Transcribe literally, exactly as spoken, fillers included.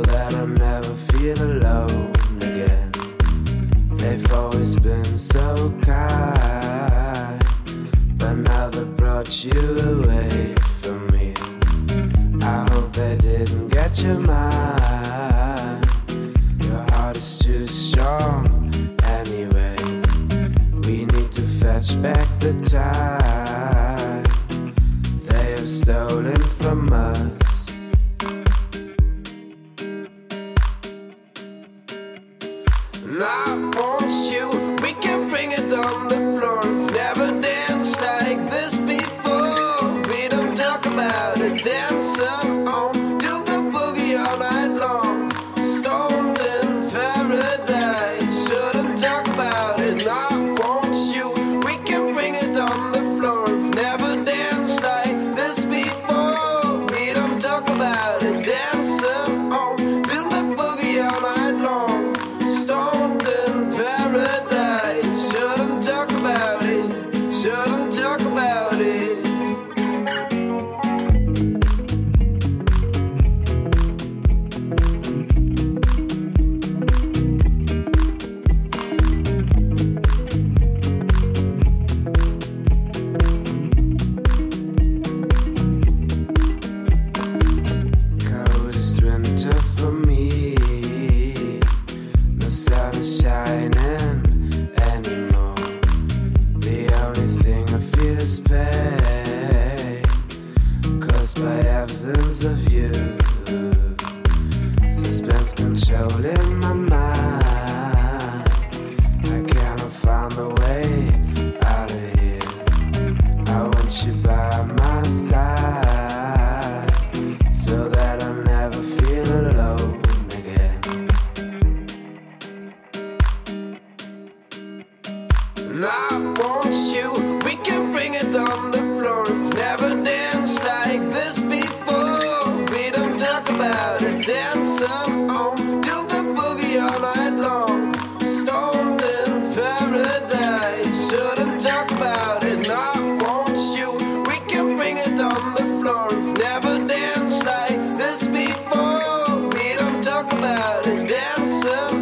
that I never feel alone again. They've always been so kind, but now they've brought you away from me. I hope they didn't get your mind. Your heart is too strong anyway. We need to fetch back the time they have stolen from us. And I want you, we can bring it on the floor. We've never danced like this before. We don't talk about it, dancing on, do the boogie all night long. Stoned in paradise, shouldn't talk about it. And I want you, we can bring it on the floor. We've never danced like this before. We don't talk about it, dancing on, do the boogie all night long. Stoned in paradise, shouldn't talk about it, shouldn't talk about it. Coldest winter for me, no sun is shining anymore. The only thing I feel is pain, caused by absence of you. Suspense controlling my mind. I cannot find the way out of here. I want you by my side, so that I never feel alone again. And I want you, we can bring it on the floor. We've never danced like this before. We don't talk about it, dancing on, do the boogie all night long. Stoned in paradise, shouldn't talk about it. And I want you, we can bring it on the floor. We've never danced like this before. We don't talk about it, dancing